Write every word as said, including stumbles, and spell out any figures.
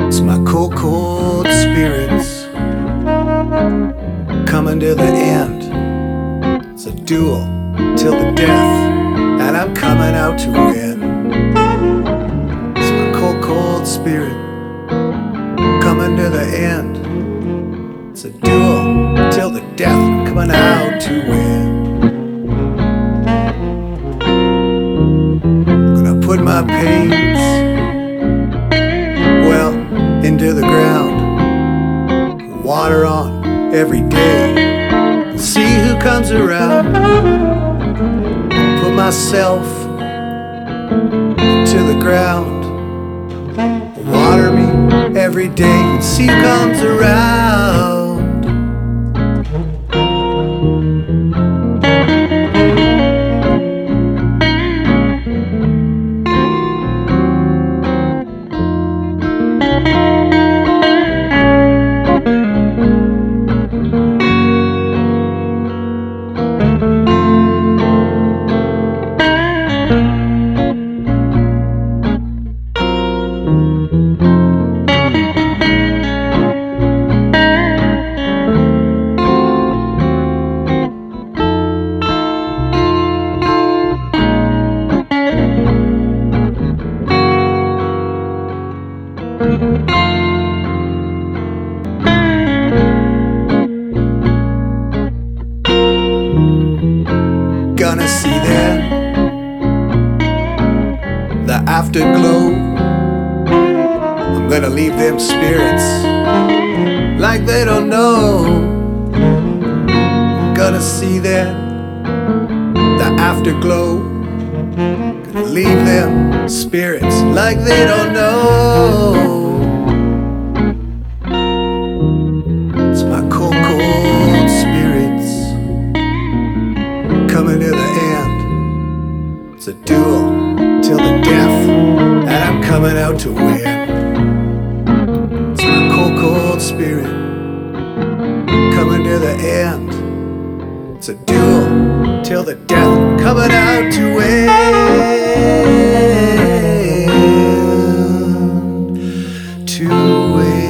It's my cold, cold spirits coming to the end. It's a duel till the death, and I'm coming out to win. It's my cold, cold spirit coming to the end. It's a duel till the death, I'm coming out to win. Gonna put my pains, well, into the ground, water on every day, and see who comes around. Put myself to the ground, water me every day, and see who comes around. Gonna see that, the afterglow. I'm gonna leave them spirits like they don't know. Gonna see that, the afterglow. Gonna leave them spirits like they don't know. It's my cold, cold spirits coming to the end. It's a duel till the death, and I'm coming out to win. It's my cold, cold spirit coming to the end. It's a duel till the death, I'm coming out to win. To win.